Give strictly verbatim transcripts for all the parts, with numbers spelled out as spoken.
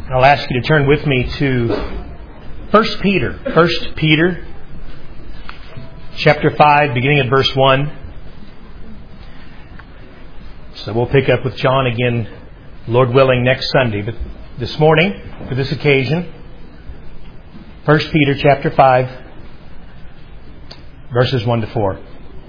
I'll ask you to turn with me to First Peter. First Peter, chapter five, beginning at verse one. So we'll pick up with John again, Lord willing, next Sunday. But this morning, for this occasion, First Peter, chapter five, verses one to four.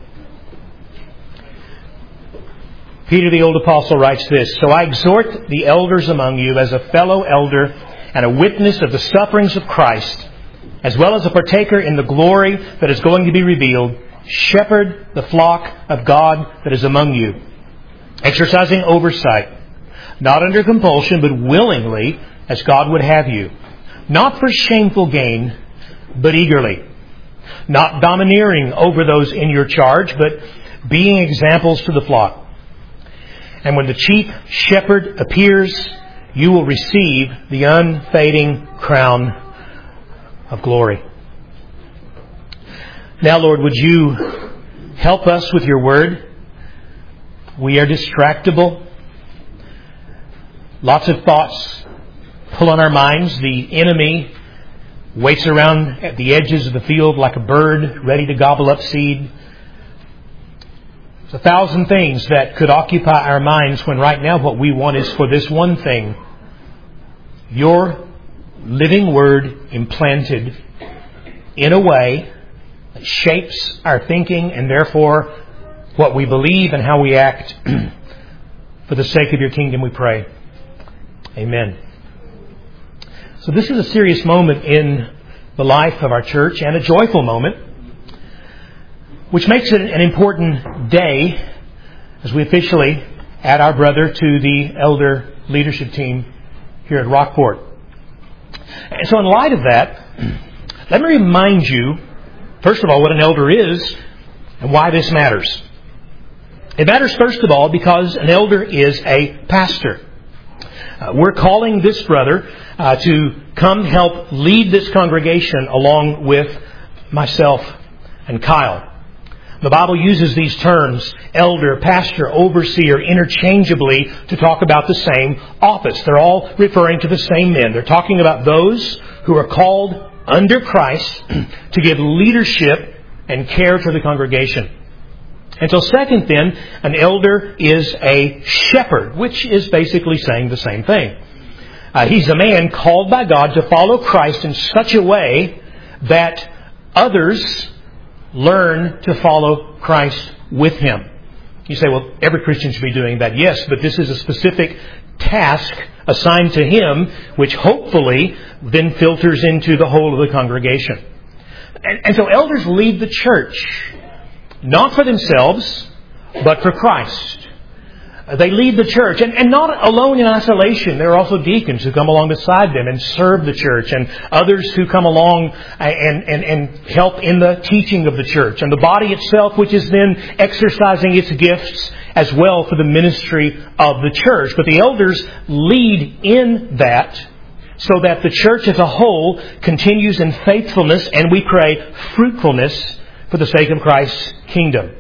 Peter the old apostle writes this, "So I exhort the elders among you as a fellow elder and a witness of the sufferings of Christ, as well as a partaker in the glory that is going to be revealed, shepherd the flock of God that is among you, exercising oversight, not under compulsion, but willingly, as God would have you, not for shameful gain, but eagerly, not domineering over those in your charge, but being examples to the flock. And when the chief shepherd appears, you will receive the unfading crown of glory." Now, Lord, would you help us with your word? We are distractible. Lots of thoughts pull on our minds. The enemy waits around at the edges of the field like a bird ready to gobble up seed. There's a thousand things that could occupy our minds when right now what we want is for this one thing: your living word implanted in a way that shapes our thinking and therefore what we believe and how we act. For the sake of your kingdom we pray. Amen. So this is a serious moment in the life of our church and a joyful moment, which makes it an important day as we officially add our brother to the elder leadership team here at Rockport. And so in light of that, let me remind you, first of all, what an elder is and why this matters. It matters, first of all, because an elder is a pastor. Uh, we're calling this brother uh, to come help lead this congregation along with myself and Kyle. The Bible uses these terms, elder, pastor, overseer, interchangeably to talk about the same office. They're all referring to the same men. They're talking about those who are called under Christ to give leadership and care to the congregation. And so second then, an elder is a shepherd, which is basically saying the same thing. Uh, he's a man called by God to follow Christ in such a way that others learn to follow Christ with him. You say, well, every Christian should be doing that. Yes, but this is a specific task assigned to him, which hopefully then filters into the whole of the congregation. And, and so elders lead the church, not for themselves, but for Christ. They lead the church, and, and not alone in isolation. There are also deacons who come along beside them and serve the church, and others who come along and, and, and help in the teaching of the church, and the body itself, which is then exercising its gifts as well for the ministry of the church. But the elders lead in that so that the church as a whole continues in faithfulness, and we pray fruitfulness for the sake of Christ's kingdom.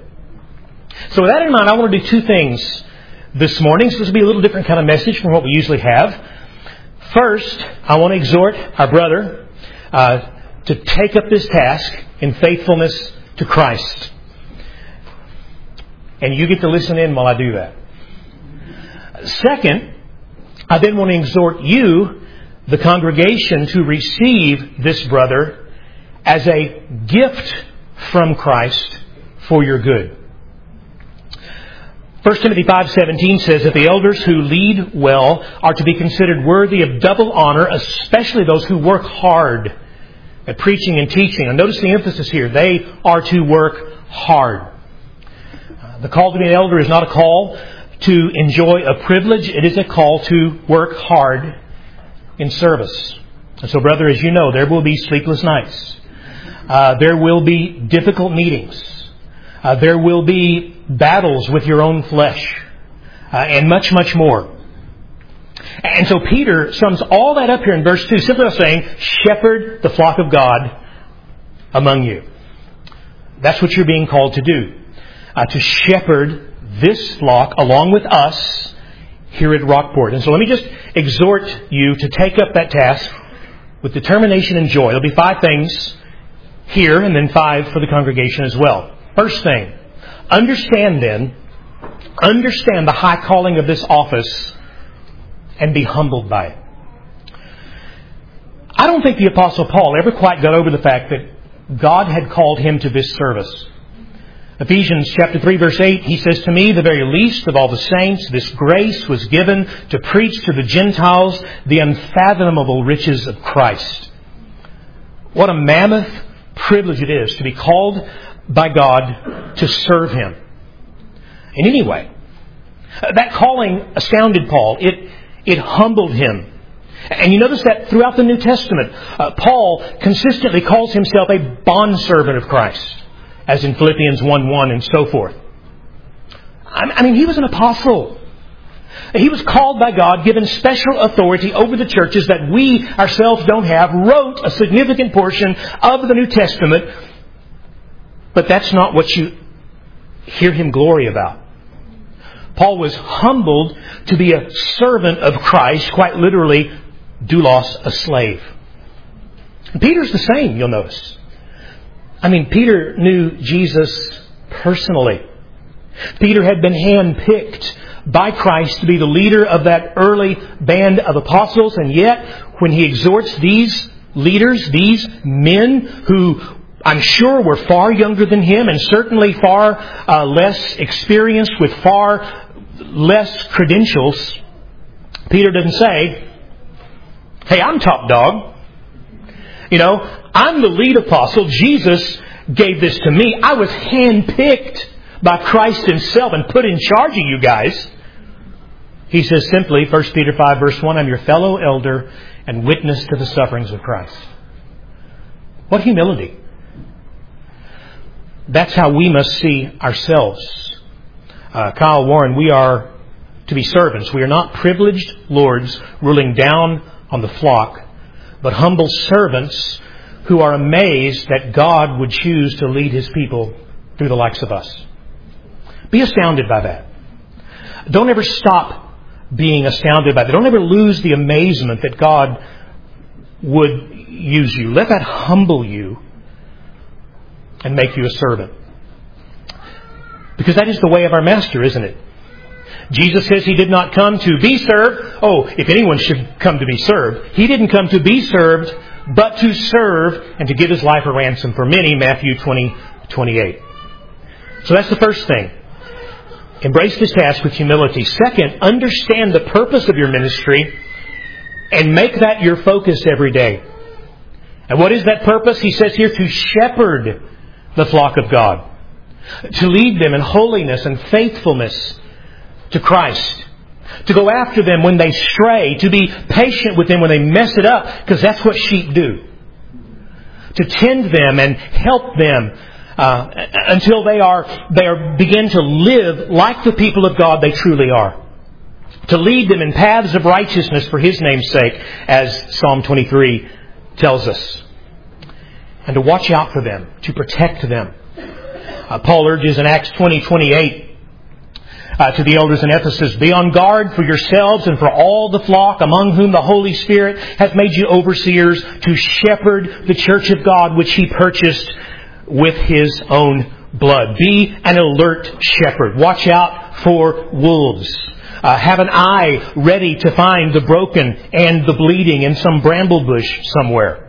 So with that in mind, I want to do two things this morning. So this will be a little different kind of message from what we usually have. First, I want to exhort our brother uh, to take up this task in faithfulness to Christ. And you get to listen in while I do that. Second, I then want to exhort you, the congregation, to receive this brother as a gift from Christ for your good. First Timothy five seventeen says that the elders who lead well are to be considered worthy of double honor, especially those who work hard at preaching and teaching. And notice the emphasis here. They are to work hard. The call to be an elder is not a call to enjoy a privilege. It is a call to work hard in service. And so, brother, as you know, there will be sleepless nights. Uh, there will be difficult meetings. Uh, there will be battles with your own flesh, uh, and much, much more. And so Peter sums all that up here in verse two, simply by saying, shepherd the flock of God among you. That's what you're being called to do. Uh, to shepherd this flock along with us here at Rockport. And so let me just exhort you to take up that task with determination and joy. There'll be five things here and then five for the congregation as well. First thing, understand then, understand the high calling of this office and be humbled by it. I don't think the Apostle Paul ever quite got over the fact that God had called him to this service. Ephesians chapter three verse eight, he says, "To me, the very least of all the saints, this grace was given to preach to the Gentiles the unfathomable riches of Christ." What a mammoth privilege it is to be called by God to serve Him. And anyway, that calling astounded Paul. It, it humbled him. And you notice that throughout the New Testament, uh, Paul consistently calls himself a bondservant of Christ, as in Philippians one one and so forth. I mean, he was an apostle. He was called by God, given special authority over the churches that we ourselves don't have, wrote a significant portion of the New Testament. But that's not what you hear him glory about. Paul was humbled to be a servant of Christ, quite literally, doulos, a slave. And Peter's the same, you'll notice. I mean, Peter knew Jesus personally. Peter had been handpicked by Christ to be the leader of that early band of apostles, and yet when he exhorts these leaders, these men who I'm sure were far younger than him and certainly far uh, less experienced with far less credentials, Peter doesn't say, "Hey, I'm top dog. You know, I'm the lead apostle. Jesus gave this to me. I was handpicked by Christ Himself and put in charge of you guys." He says simply, First Peter five verse one, "I'm your fellow elder and witness to the sufferings of Christ." What humility. That's how we must see ourselves. Uh, Kyle Warren, we are to be servants. We are not privileged lords ruling down on the flock, but humble servants who are amazed that God would choose to lead His people through the likes of us. Be astounded by that. Don't ever stop being astounded by that. Don't ever lose the amazement that God would use you. Let that humble you and make you a servant. Because that is the way of our Master, isn't it? Jesus says He did not come to be served. Oh, if anyone should come to be served. He didn't come to be served, but to serve and to give His life a ransom for many, Matthew twenty twenty-eight. So that's the first thing. Embrace this task with humility. Second, understand the purpose of your ministry and make that your focus every day. And what is that purpose? He says here, to shepherd the flock of God. To lead them in holiness and faithfulness to Christ. To go after them when they stray. To be patient with them when they mess it up. Because that's what sheep do. To tend them and help them uh, until they are they are begin to live like the people of God they truly are. To lead them in paths of righteousness for His name's sake, as Psalm twenty-three tells us. And to watch out for them, to protect them. Uh, Paul urges in Acts twenty twenty-eight uh, to the elders in Ephesus, "Be on guard for yourselves and for all the flock among whom the Holy Spirit has made you overseers to shepherd the church of God which He purchased with His own blood." Be an alert shepherd. Watch out for wolves. Uh, have an eye ready to find the broken and the bleeding in some bramble bush somewhere.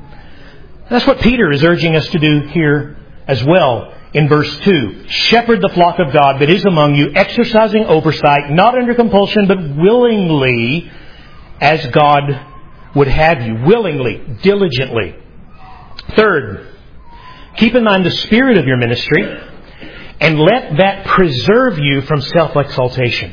That's what Peter is urging us to do here as well in verse two. "Shepherd the flock of God that is among you, exercising oversight, not under compulsion, but willingly, as God would have you." Willingly, diligently. Third, keep in mind the spirit of your ministry and let that preserve you from self-exaltation.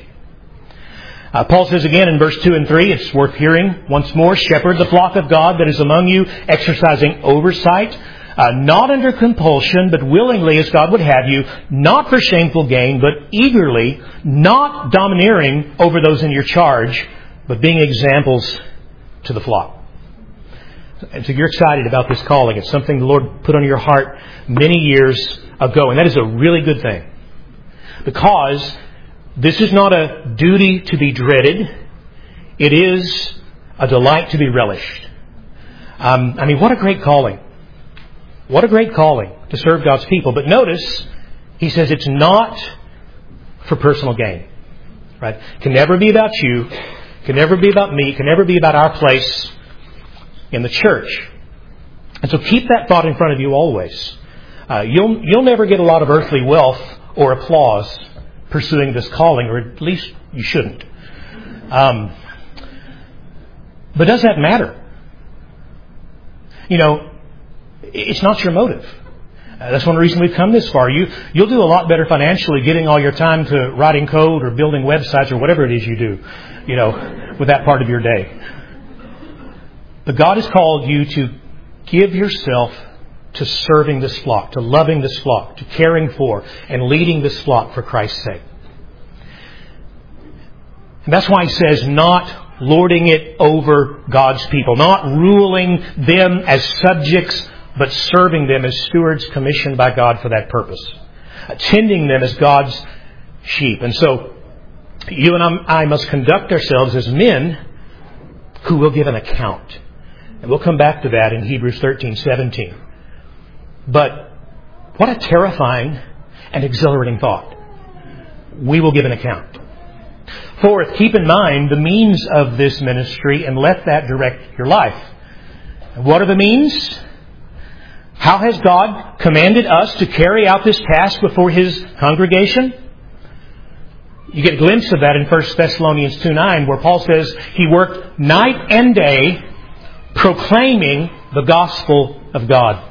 Uh, Paul says again in verse two and three, it's worth hearing once more, "Shepherd the flock of God that is among you, exercising oversight, uh, not under compulsion, but willingly as God would have you, not for shameful gain, but eagerly, not domineering over those in your charge, but being examples to the flock." And so you're excited about this calling. It's something the Lord put on your heart many years ago, and that is a really good thing. Because This is not a duty to be dreaded. It is a delight to be relished. Um, I mean, what a great calling. What a great calling to serve God's people. But notice, he says it's not for personal gain. Right? It can never be about you. It can never be about me. It can never be about our place in the church. And so keep that thought in front of you always. Uh, you'll you'll never get a lot of earthly wealth or applause pursuing this calling, or at least you shouldn't. Um, but does that matter? You know, it's not your motive. Uh, that's one reason we've come this far. You, you'll do a lot better financially getting all your time to writing code or building websites or whatever it is you do, you know, with that part of your day. But God has called you to give yourself to serving this flock, to loving this flock, to caring for and leading this flock for Christ's sake. And that's why he says not lording it over God's people, not ruling them as subjects, but serving them as stewards commissioned by God for that purpose. Attending them as God's sheep. And so, you and I must conduct ourselves as men who will give an account. And we'll come back to that in Hebrews thirteen seventeen. But what a terrifying and exhilarating thought. We will give an account. Fourth, keep in mind the means of this ministry and let that direct your life. And what are the means? How has God commanded us to carry out this task before His congregation? You get a glimpse of that in First Thessalonians two nine, where Paul says he worked night and day proclaiming the gospel of God.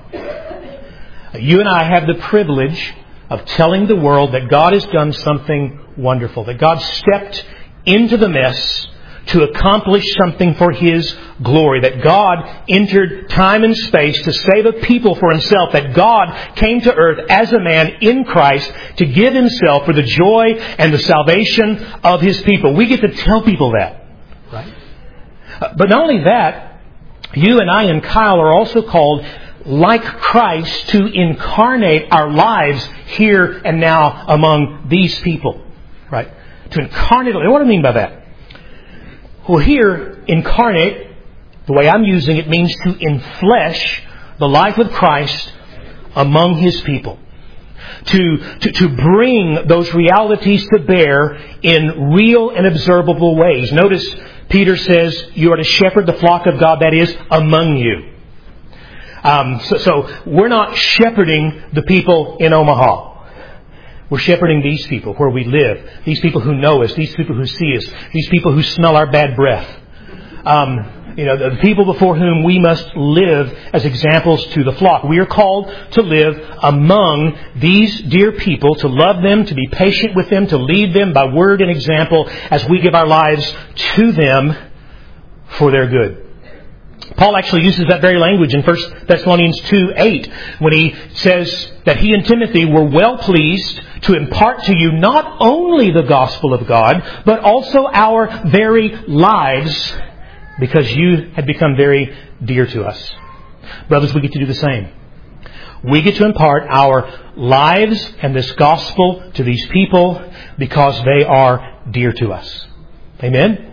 You and I have the privilege of telling the world that God has done something wonderful, that God stepped into the mess to accomplish something for His glory, that God entered time and space to save a people for Himself, that God came to earth as a man in Christ to give Himself for the joy and the salvation of His people. We get to tell people that. Right? But not only that, you and I and Kyle are also called, like Christ, to incarnate our lives here and now among these people. Right? To incarnate. What do I mean by that? Well, here, incarnate, the way I'm using it, means to enflesh the life of Christ among His people. To, to, to bring those realities to bear in real and observable ways. Notice Peter says you are to shepherd the flock of God that is among you. Um, so, so we're not shepherding the people in Omaha. We're shepherding these people where we live. These people who know us. These people who see us. These people who smell our bad breath. Um, you know, the people before whom we must live as examples to the flock. We are called to live among these dear people, to love them, to be patient with them, to lead them by word and example as we give our lives to them for their good. Paul actually uses that very language in First Thessalonians two eight when he says that he and Timothy were well pleased to impart to you not only the gospel of God, but also our very lives, because you had become very dear to us. Brothers, we get to do the same. We get to impart our lives and this gospel to these people because they are dear to us. Amen?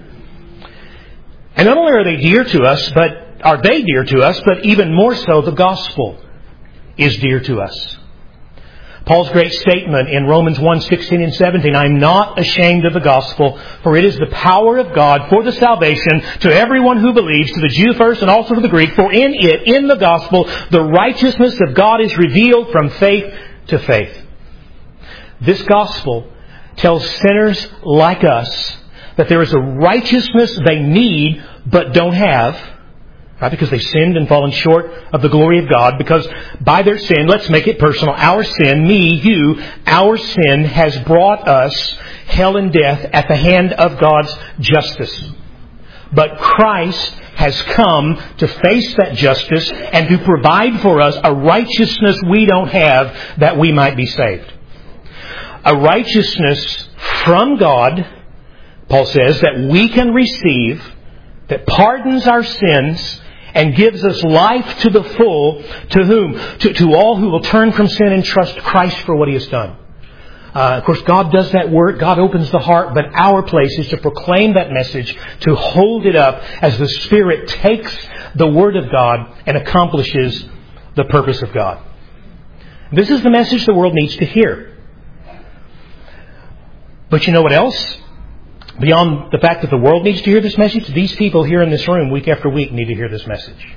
And not only are they dear to us, but are they dear to us, but even more so, the gospel is dear to us. Paul's great statement in Romans one sixteen and seventeen, I am not ashamed of the gospel, for it is the power of God for the salvation to everyone who believes, to the Jew first and also to the Greek. For in it, in the gospel, the righteousness of God is revealed from faith to faith. This gospel tells sinners like us that there is a righteousness they need but don't have, right? Because they sinned and fallen short of the glory of God. Because by their sin, let's make it personal, our sin, me, you, our sin has brought us hell and death at the hand of God's justice. But Christ has come to face that justice and to provide for us a righteousness we don't have that we might be saved. A righteousness from God, Paul says, that we can receive, that pardons our sins and gives us life to the full. To whom? To, to all who will turn from sin and trust Christ for what He has done. Uh, of course, God does that work. God opens the heart. But our place is to proclaim that message, to hold it up as the Spirit takes the Word of God and accomplishes the purpose of God. This is the message the world needs to hear. But you know what else? Beyond the fact that the world needs to hear this message, these people here in this room week after week need to hear this message.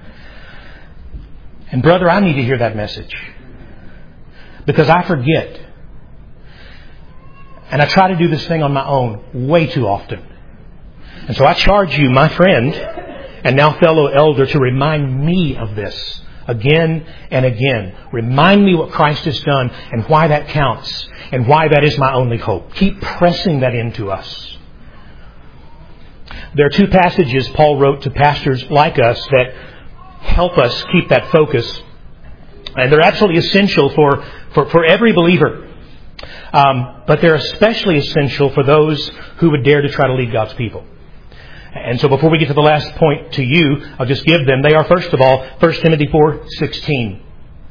And brother, I need to hear that message. Because I forget. And I try to do this thing on my own way too often. And so I charge you, my friend, and now fellow elder, to remind me of this again and again. Remind me what Christ has done and why that counts and why that is my only hope. Keep pressing that into us. There are two passages Paul wrote to pastors like us that help us keep that focus. And they're absolutely essential for, for, for every believer. Um, but they're especially essential for those who would dare to try to lead God's people. And so before we get to the last point to you, I'll just give them. They are, first of all, First Timothy four sixteen.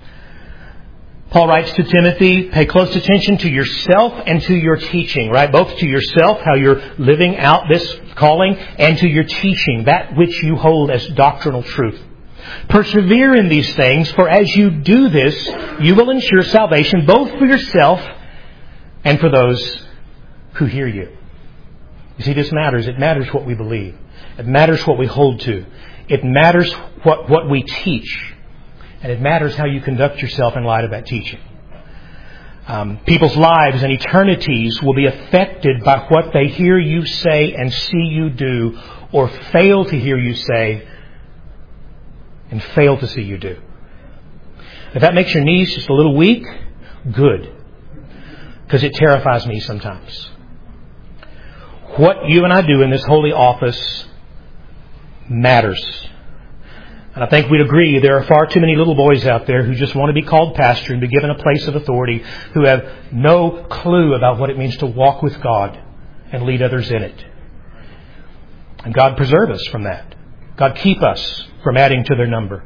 Paul writes to Timothy, pay close attention to yourself and to your teaching, right? Both to yourself, how you're living out this calling, and to your teaching, that which you hold as doctrinal truth. Persevere in these things, for as you do this, you will ensure salvation both for yourself and for those who hear you. You see, this matters. It matters what we believe. It matters what we hold to. It matters what, what we teach. And it matters how you conduct yourself in light of that teaching. Um, people's lives and eternities will be affected by what they hear you say and see you do, or fail to hear you say and fail to see you do. If that makes your knees just a little weak, good. Because it terrifies me sometimes. What you and I do in this holy office matters. And I think we'd agree there are far too many little boys out there who just want to be called pastor and be given a place of authority, who have no clue about what it means to walk with God and lead others in it. And God preserve us from that. God keep us from adding to their number.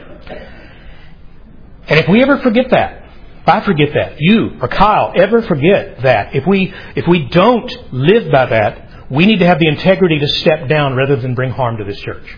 And if we ever forget that, if I forget that, you or Kyle ever forget that, if we if we don't live by that, we need to have the integrity to step down rather than bring harm to this church.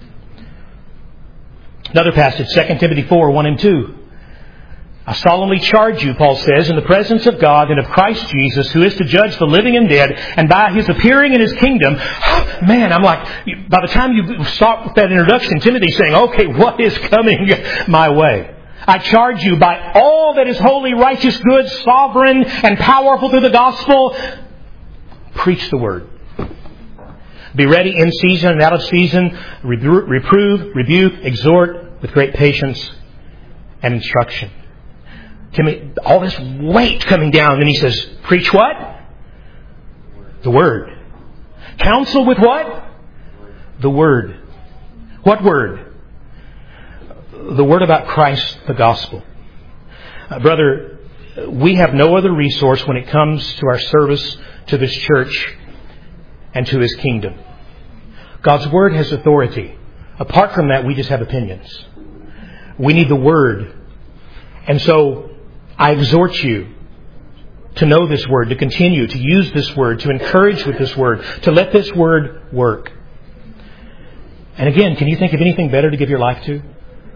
Another passage, Second Timothy four, one and two. I solemnly charge you, Paul says, in the presence of God and of Christ Jesus, who is to judge the living and dead, and by His appearing in His kingdom. Man, I'm like, by the time you start with that introduction, Timothy's saying, okay, what is coming my way? I charge you by all that is holy, righteous, good, sovereign, and powerful through the gospel, preach the word. Be ready in season and out of season, reprove, rebuke, exhort with great patience and instruction. Timothy, all this weight coming down, and he says, preach what? The word. Counsel with what? The word. What word? The word about Christ, the gospel. Uh, brother, we have no other resource when it comes to our service to this church and to His kingdom. God's word has authority. Apart from that, we just have opinions. We need the word. And so I exhort you to know this word, to continue to use this word, to encourage with this word, to let this word work. And again, can you think of anything better to give your life to?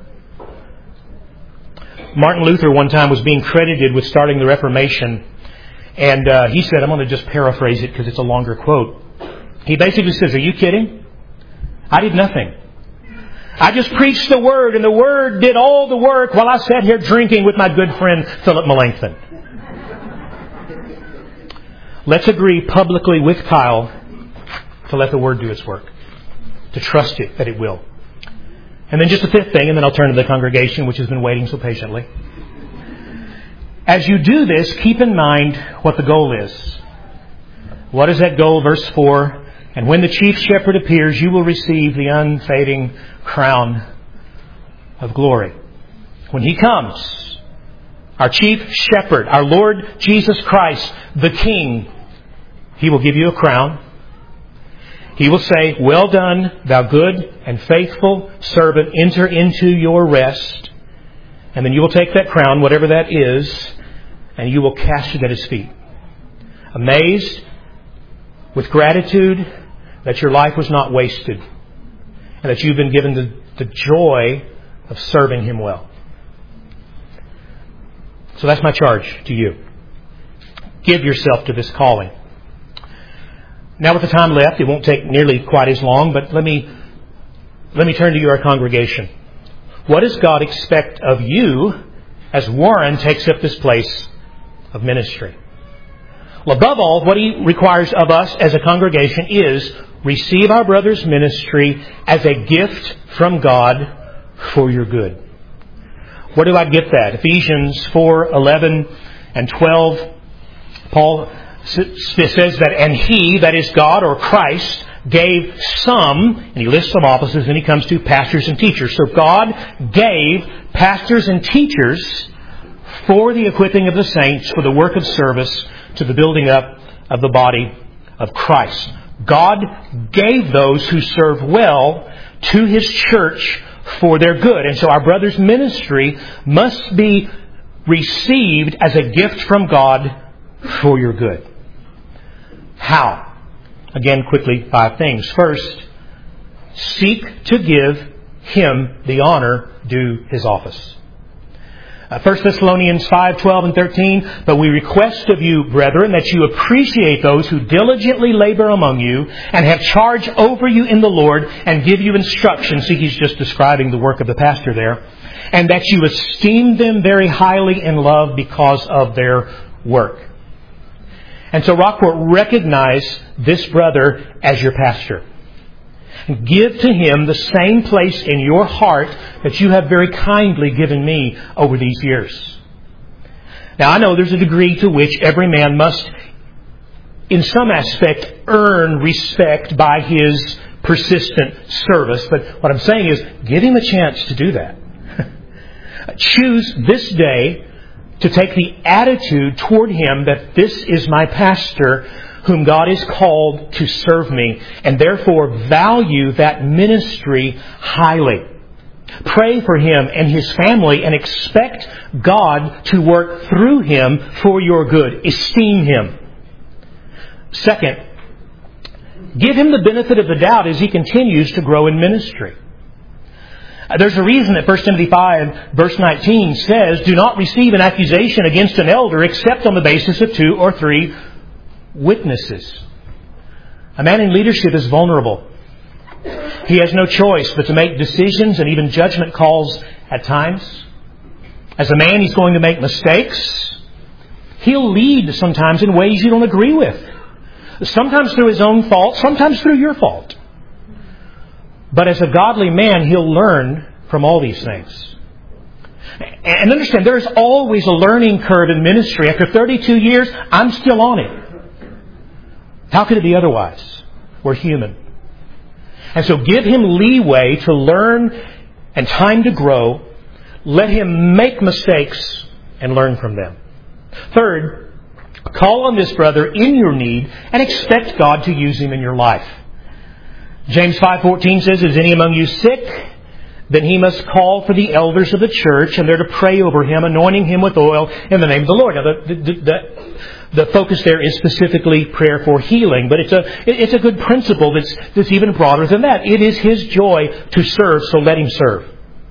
Martin Luther one time was being credited with starting the Reformation. And uh, he said, I'm going to just paraphrase it because it's a longer quote. He basically says, are you kidding? I did nothing. I just preached the Word, and the Word did all the work while I sat here drinking with my good friend Philip Melanchthon. Let's agree publicly with Kyle to let the Word do its work. To trust it that it will. And then just a fifth thing, and then I'll turn to the congregation, which has been waiting so patiently. As you do this, keep in mind what the goal is. What is that goal? Verse four. And when the chief shepherd appears, you will receive the unfading crown of glory. When He comes, our chief shepherd, our Lord Jesus Christ, the King, He will give you a crown. He will say, well done, thou good and faithful servant, enter into your rest. And then you will take that crown, whatever that is, and you will cast it at His feet. Amazed with gratitude that your life was not wasted and that you've been given the, the joy of serving Him well. So that's my charge to you. Give yourself to this calling. Now with the time left, it won't take nearly quite as long, but let me let me turn to your congregation. What does God expect of you as Warren takes up this place of ministry? Well, above all, what He requires of us as a congregation is receive our brother's ministry as a gift from God for your good. Where do I get that? Ephesians four eleven and twelve, Paul says that, and He, that is God or Christ, gave some, and he lists some offices, and he comes to pastors and teachers. So God gave pastors and teachers for the equipping of the saints, for the work of service, to the building up of the body of Christ. God gave those who serve well to His church for their good. And so our brother's ministry must be received as a gift from God for your good. How? Again, quickly, five things. First, seek to give Him the honor due His office. Uh, First Thessalonians five twelve and thirteen, but we request of you, brethren, that you appreciate those who diligently labor among you and have charge over you in the Lord and give you instruction. See, he's just describing the work of the pastor there. And that you esteem them very highly in love because of their work. And so Rockport, recognize this brother as your pastor. Give to him the same place in your heart that you have very kindly given me over these years. Now, I know there's a degree to which every man must, in some aspect, earn respect by his persistent service. But what I'm saying is, give him a chance to do that. Choose this day to take the attitude toward him that this is my pastor whom God has called to serve me, and therefore value that ministry highly. Pray for him and his family and expect God to work through him for your good. Esteem him. Second, give him the benefit of the doubt as he continues to grow in ministry. There's a reason that First Timothy five, verse nineteen says, do not receive an accusation against an elder except on the basis of two or three witnesses. A man in leadership is vulnerable. He has no choice but to make decisions and even judgment calls at times. As a man, he's going to make mistakes. He'll lead sometimes in ways you don't agree with. Sometimes through his own fault, sometimes through your fault. But as a godly man, he'll learn from all these things. And understand, there is always a learning curve in ministry. After thirty-two years, I'm still on it. How could it be otherwise? We're human. And so give him leeway to learn and time to grow. Let him make mistakes and learn from them. Third, call on this brother in your need and expect God to use him in your life. James five fourteen says, is any among you sick? Then he must call for the elders of the church, and they're to pray over him, anointing him with oil in the name of the Lord. Now, the, the, the, the focus there is specifically prayer for healing, but it's a it's a good principle that's that's even broader than that. It is his joy to serve, so let him serve.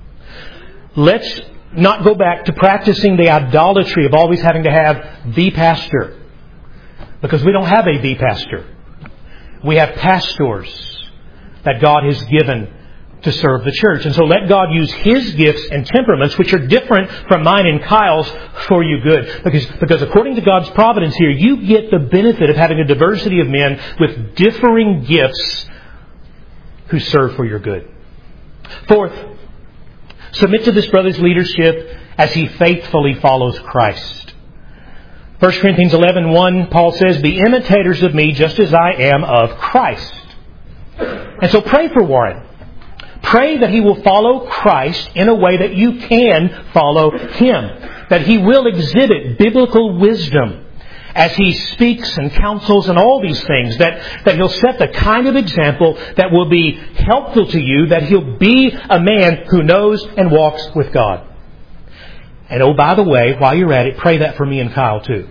Let's not go back to practicing the idolatry of always having to have the pastor, because we don't have a the pastor. We have pastors that God has given to serve the church. And so let God use His gifts and temperaments, which are different from mine and Kyle's, for you good. Because, because according to God's providence here, you get the benefit of having a diversity of men with differing gifts who serve for your good. Fourth, submit to this brother's leadership as he faithfully follows Christ. First Corinthians eleven one, Paul says, be imitators of me just as I am of Christ. And so pray for Warren. Pray that he will follow Christ in a way that you can follow him. That he will exhibit biblical wisdom as he speaks and counsels and all these things. That, that he'll set the kind of example that will be helpful to you. That he'll be a man who knows and walks with God. And oh, by the way, while you're at it, pray that for me and Kyle too.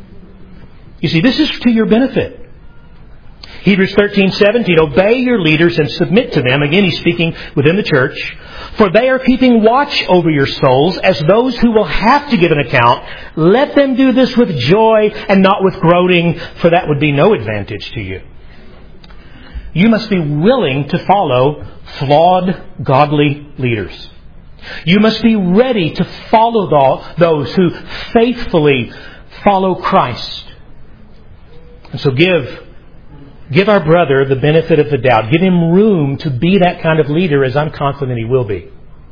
You see, this is to your benefit. Hebrews thirteen seventeen, obey your leaders and submit to them. Again, he's speaking within the church. For they are keeping watch over your souls as those who will have to give an account. Let them do this with joy and not with groaning, for that would be no advantage to you. You must be willing to follow flawed, godly leaders. You must be ready to follow those who faithfully follow Christ. And so give Give our brother the benefit of the doubt. Give him room to be that kind of leader, as I'm confident he will be.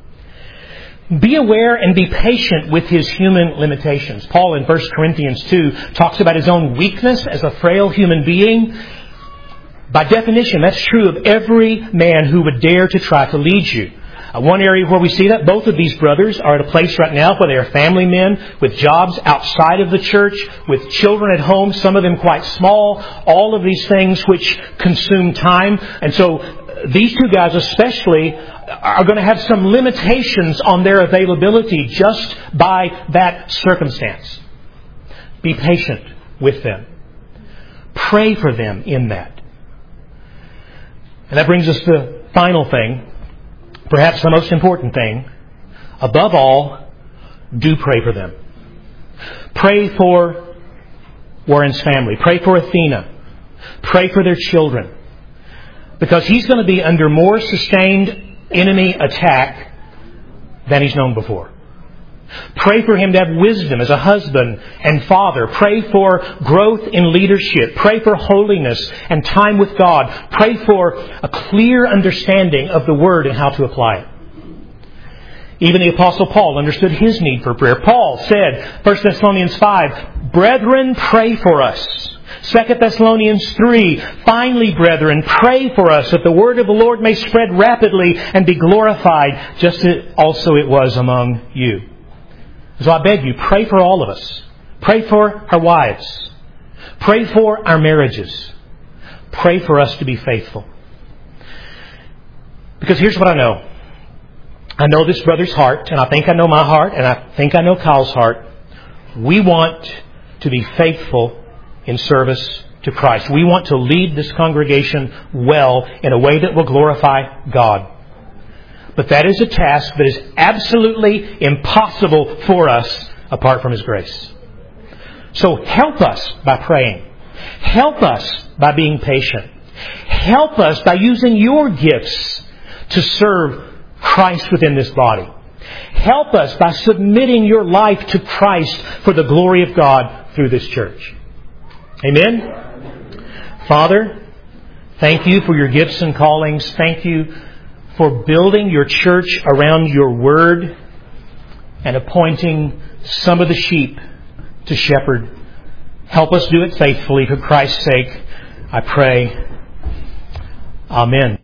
Be aware and be patient with his human limitations. Paul in First Corinthians two talks about his own weakness as a frail human being. By definition, that's true of every man who would dare to try to lead you. Uh, one area where we see that, both of these brothers are at a place right now where they are family men with jobs outside of the church, with children at home, some of them quite small, all of these things which consume time. And so uh, these two guys especially are going to have some limitations on their availability just by that circumstance. Be patient with them. Pray for them in that. And that brings us to the final thing. Perhaps the most important thing. Above all, do pray for them. Pray for Warren's family. Pray for Athena. Pray for their children. Because he's going to be under more sustained enemy attack than he's known before. Pray for him to have wisdom as a husband and father. Pray for growth in leadership. Pray for holiness and time with God. Pray for a clear understanding of the Word and how to apply it. Even the Apostle Paul understood his need for prayer. Paul said, First Thessalonians five, Brethren, pray for us. Second Thessalonians three, Finally, brethren, pray for us that the word of the Lord may spread rapidly and be glorified, just as also it was among you. So I beg you, pray for all of us. Pray for our wives. Pray for our marriages. Pray for us to be faithful. Because here's what I know. I know this brother's heart, and I think I know my heart, and I think I know Kyle's heart. We want to be faithful in service to Christ. We want to lead this congregation well in a way that will glorify God. But that is a task that is absolutely impossible for us apart from His grace. So help us by praying. Help us by being patient. Help us by using your gifts to serve Christ within this body. Help us by submitting your life to Christ for the glory of God through this church. Amen? Father, thank you for your gifts and callings. Thank you for building your church around your word and appointing some of the sheep to shepherd. Help us do it faithfully for Christ's sake, I pray. Amen.